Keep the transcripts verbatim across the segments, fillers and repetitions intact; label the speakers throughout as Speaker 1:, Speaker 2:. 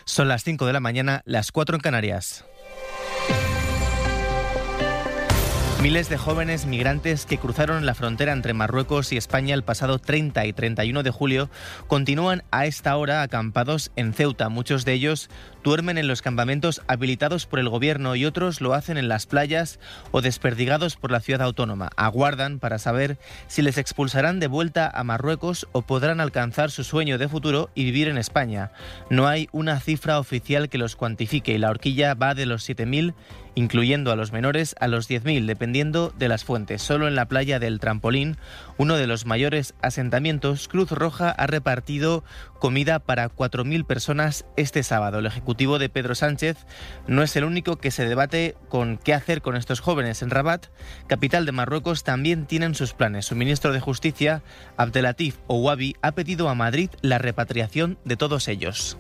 Speaker 1: Son las cinco de la mañana, las cuatro en Canarias. Miles de jóvenes migrantes que cruzaron la frontera entre Marruecos y España el pasado treinta y treinta y uno de julio continúan a esta hora acampados en Ceuta. Muchos de ellos duermen en los campamentos habilitados por el gobierno y otros lo hacen en las playas o desperdigados por la ciudad autónoma. Aguardan para saber si les expulsarán de vuelta a Marruecos o podrán alcanzar su sueño de futuro y vivir en España. No hay una cifra oficial que los cuantifique y la horquilla va de los siete mil, incluyendo a los menores, a los diez mil, dependiendo de las fuentes. Solo en la playa del Trampolín, uno de los mayores asentamientos, Cruz Roja ha repartido comida para cuatro mil personas este sábado. El ejecutivo de Pedro Sánchez no es el único que se debate con qué hacer con estos jóvenes. En Rabat, capital de Marruecos, también tienen sus planes. Su ministro de Justicia, Abdelatif Ouabi, ha pedido a Madrid la repatriación de todos ellos.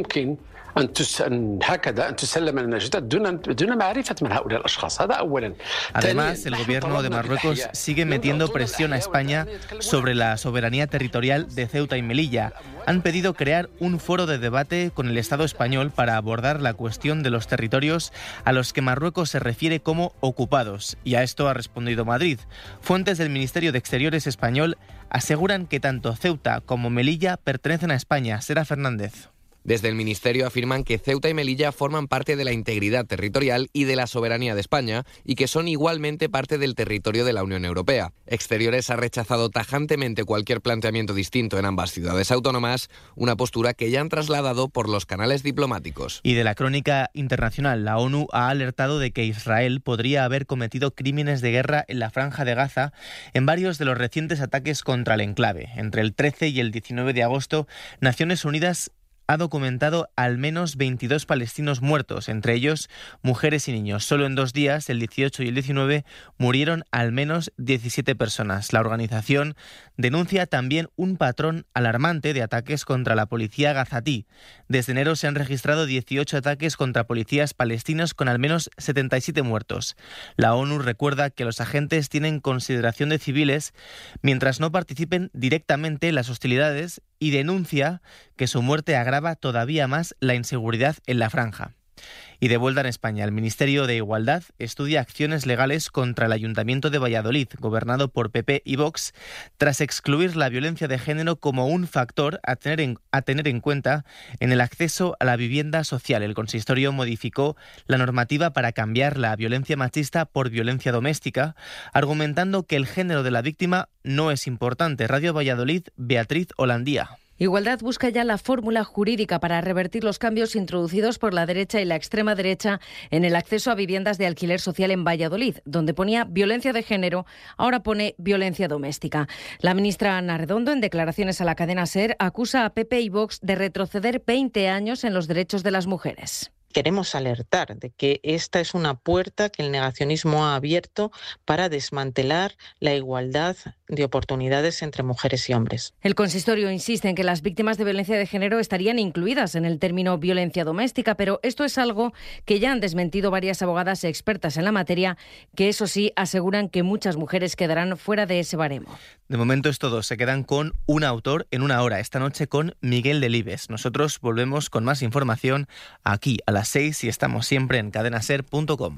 Speaker 1: Además, el gobierno de Marruecos sigue metiendo presión a España sobre la soberanía territorial de Ceuta y Melilla. Han pedido crear un foro de debate con el Estado español para abordar la cuestión de los territorios a los que Marruecos se refiere como ocupados. Y a esto ha respondido Madrid. Fuentes del Ministerio de Exteriores español aseguran que tanto Ceuta como Melilla pertenecen a España. Sera Fernández.
Speaker 2: Desde el Ministerio afirman que Ceuta y Melilla forman parte de la integridad territorial y de la soberanía de España y que son igualmente parte del territorio de la Unión Europea. Exteriores ha rechazado tajantemente cualquier planteamiento distinto en ambas ciudades autónomas, una postura que ya han trasladado por los canales diplomáticos.
Speaker 1: Y de la crónica internacional, la ONU ha alertado de que Israel podría haber cometido crímenes de guerra en la Franja de Gaza en varios de los recientes ataques contra el enclave. Entre el trece y el diecinueve de agosto, Naciones Unidas ha documentado al menos veintidós palestinos muertos, entre ellos mujeres y niños. Solo en dos días, el dieciocho y el diecinueve, murieron al menos diecisiete personas. La organización denuncia también un patrón alarmante de ataques contra la policía gazatí. Desde enero se han registrado dieciocho ataques contra policías palestinos con al menos setenta y siete muertos. La ONU recuerda que los agentes tienen consideración de civiles mientras no participen directamente en las hostilidades y denuncia que su muerte agrava todavía más la inseguridad en la franja. Y de vuelta en España, el Ministerio de Igualdad estudia acciones legales contra el Ayuntamiento de Valladolid, gobernado por P P y Vox, tras excluir la violencia de género como un factor a tener en, a tener en cuenta en el acceso a la vivienda social. El consistorio modificó la normativa para cambiar la violencia machista por violencia doméstica, argumentando que el género de la víctima no es importante. Radio Valladolid, Beatriz Holandía.
Speaker 3: Igualdad busca ya la fórmula jurídica para revertir los cambios introducidos por la derecha y la extrema derecha en el acceso a viviendas de alquiler social en Valladolid, donde ponía violencia de género, ahora pone violencia doméstica. La ministra Ana Redondo, en declaraciones a la cadena SER, acusa a P P y Vox de retroceder veinte años en los derechos de las mujeres.
Speaker 4: Queremos alertar de que esta es una puerta que el negacionismo ha abierto para desmantelar la igualdad de oportunidades entre mujeres y hombres.
Speaker 3: El consistorio insiste en que las víctimas de violencia de género estarían incluidas en el término violencia doméstica, pero esto es algo que ya han desmentido varias abogadas expertas en la materia, que eso sí aseguran que muchas mujeres quedarán fuera de ese baremo.
Speaker 1: De momento es todo. Se quedan con un autor en una hora. Esta noche con Miguel Delibes. Nosotros volvemos con más información aquí a las seis y estamos siempre en cadena ser punto com.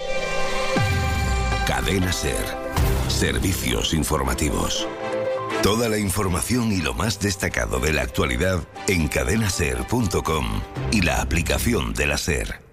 Speaker 5: Cadena Ser. Servicios informativos. Toda la información y lo más destacado de la actualidad en cadena ser punto com y la aplicación de la SER.